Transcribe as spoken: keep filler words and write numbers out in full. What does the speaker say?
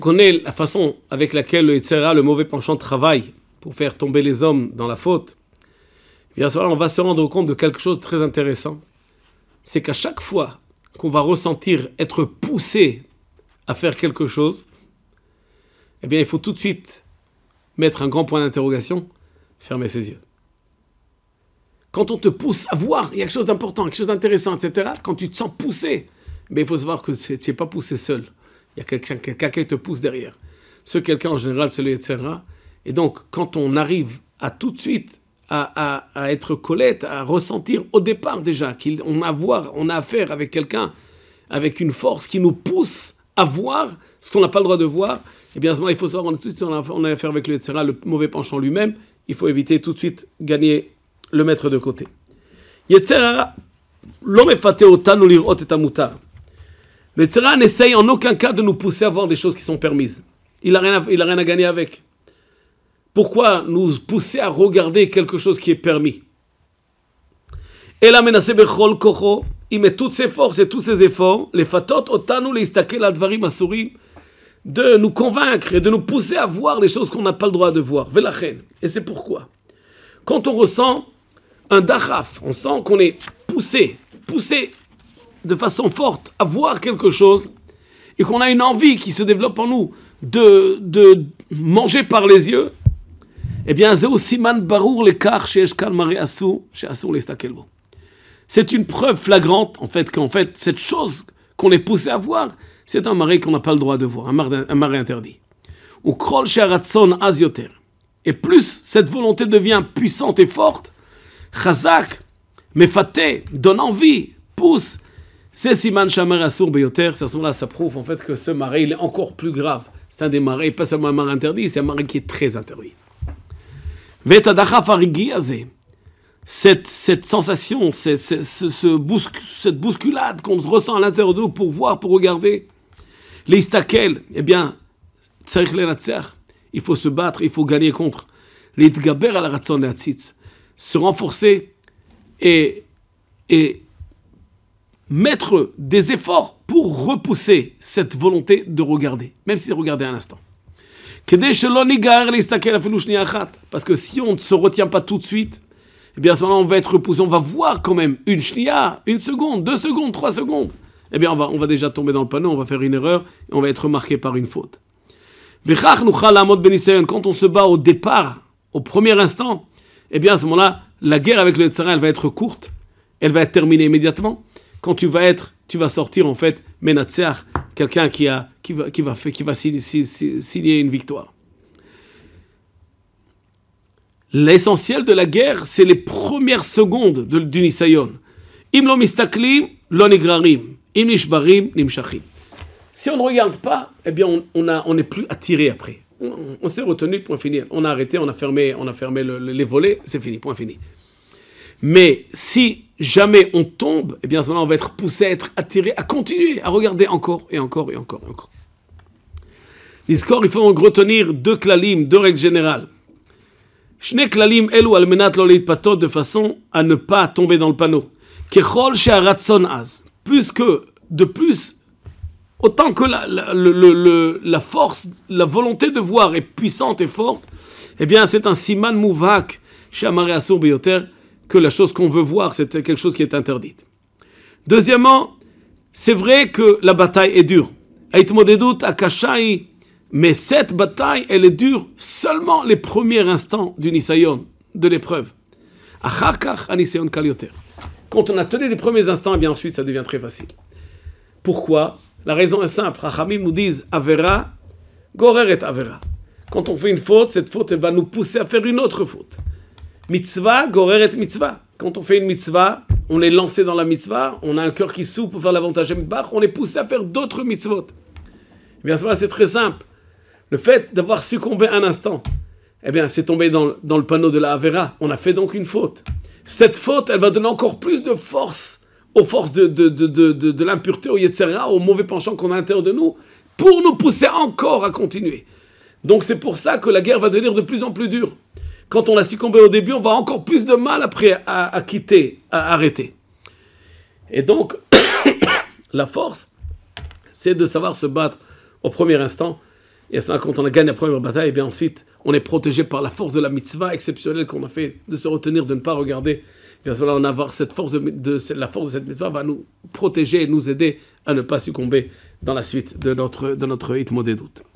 connaît la façon avec laquelle le Yetzer Hara, le mauvais penchant, travaille pour faire tomber les hommes dans la faute, bien sûr, on va se rendre compte de quelque chose de très intéressant. C'est qu'à chaque fois qu'on va ressentir être poussé à faire quelque chose, eh bien, il faut tout de suite mettre un grand point d'interrogation, fermer ses yeux. Quand on te pousse à voir, il y a quelque chose d'important, quelque chose d'intéressant, et cetera, quand tu te sens poussé, eh bien, il faut savoir que tu n'es pas poussé seul. Il y a quelqu'un, quelqu'un qui te pousse derrière. Ce quelqu'un, en général, c'est le Yetzer Hara. Et donc, quand on arrive à tout de suite à, à, à être colette, à ressentir au départ déjà qu'on a, à voir, on a affaire avec quelqu'un, avec une force qui nous pousse à voir ce qu'on n'a pas le droit de voir, eh bien, à ce moment-là, il faut savoir qu'on a, a affaire avec le Yetzer Hara, le mauvais penchant lui-même. Il faut éviter tout de suite gagner, le mettre de côté. Yetzer Hara, lo mefate otanu lirot et hamutar. Le Yetzer Hara n'essaye en aucun cas de nous pousser à voir des choses qui sont permises. Il n'a rien, rien à gagner avec. Pourquoi nous pousser à regarder quelque chose qui est permis? Ela menase bechol kocho, il met toutes ses forces et tous ses efforts, les fatot otanu leistakel al dvarim asurim, de nous convaincre et de nous pousser à voir les choses qu'on n'a pas le droit de voir. Velachen. Et c'est pourquoi. Quand on ressent un dachaf, on sent qu'on est poussé, poussé de façon forte à voir quelque chose et qu'on a une envie qui se développe en nous de, de manger par les yeux, eh bien, c'est une preuve flagrante, en fait, qu'en fait, cette chose qu'on est poussé à voir, c'est un maré qu'on n'a pas le droit de voir, un maré, un maré interdit. Et plus cette volonté devient puissante et forte, chazak, mefate, donne envie, pousse, c'est siman shamer asur beyoter, c'est à ce moment-là, ça prouve en fait que ce maré, il est encore plus grave. C'est un des marés, pas seulement un maré interdit, c'est un maré qui est très interdit. Cette, cette sensation, cette, cette, ce bousc, cette bousculade qu'on ressent à l'intérieur de nous pour voir, pour regarder, les istakel, eh bien, il faut se battre, il faut gagner contre. Les tgaber à la ratson de se renforcer et, et mettre des efforts pour repousser cette volonté de regarder, même si c'est regarder un instant. Parce que si on ne se retient pas tout de suite, eh bien à ce moment-là, on va être repoussé, on va voir quand même une shnia, une seconde, deux secondes, trois secondes. Eh bien, on va, on va déjà tomber dans le panneau, on va faire une erreur et on va être marqué par une faute. Quand on se bat au départ, au premier instant, eh bien à ce moment-là, la guerre avec le Yetzer Hara, elle va être courte, elle va être terminée immédiatement. Quand tu vas être, tu vas sortir en fait, menatseach, quelqu'un qui a, qui va, qui va, qui va signer, signer une victoire. L'essentiel de la guerre, c'est les premières secondes de, du Nisayon. Im lo mistaklim, lo nigrarim. Im nishbarim, nimshachim. Si on ne regarde pas, eh bien, on, on, a, on n'est plus attiré après. On, on s'est retenu, point fini. On a arrêté, on a fermé, on a fermé le, le, les volets, c'est fini, point fini. Mais si jamais on tombe, eh bien, à ce moment-là, on va être poussé à être attiré, à continuer, à regarder encore et encore et encore et encore. L'Iskor, il faut retenir deux klalim, deux règles générales. Shne klalim elu al menat lo leitpatot, de façon à ne pas tomber dans le panneau. Kechol she'aratson az. Plus que, de plus, autant que la, la, le, le, la force, la volonté de voir est puissante et forte, eh bien, c'est un siman mouvak she'amare asur beyoter, que la chose qu'on veut voir, c'est quelque chose qui est interdite. Deuxièmement, c'est vrai que la bataille est dure. Aitmodedut akashai. Mais cette bataille, elle est dure seulement les premiers instants du Nisayon, de l'épreuve. Quand on a tenu les premiers instants, et bien ensuite, ça devient très facile. Pourquoi? La raison est simple. Chachamim nous disent Avera, goreret Avera. Quand on fait une faute, cette faute, elle va nous pousser à faire une autre faute. Mitzvah, goreret mitzvah. Quand on fait une mitzvah, on est lancé dans la mitzvah, on a un cœur qui s'ouvre pour faire l'avantage Midbar, on est poussé à faire d'autres mitzvot. Eh bien, c'est très simple. Le fait d'avoir succombé un instant, eh bien, c'est tombé dans, dans le panneau de la Avera. On a fait donc une faute. Cette faute, elle va donner encore plus de force aux forces de, de, de, de, de, de l'impureté, au Yetzer Hara, au mauvais penchant qu'on a à l'intérieur de nous, pour nous pousser encore à continuer. Donc, c'est pour ça que la guerre va devenir de plus en plus dure. Quand on a succombé au début, on va avoir encore plus de mal après à, à quitter, à arrêter. Et donc, la force, c'est de savoir se battre au premier instant. Et à ce moment, quand on a gagné la première bataille, et bien ensuite, on est protégé par la force de la mitzvah exceptionnelle qu'on a fait, de se retenir, de ne pas regarder. Et bien à ce moment, on va avoir cette force de, de, de, la force de cette mitzvah va nous protéger et nous aider à ne pas succomber dans la suite de notre, de notre hitmodedut.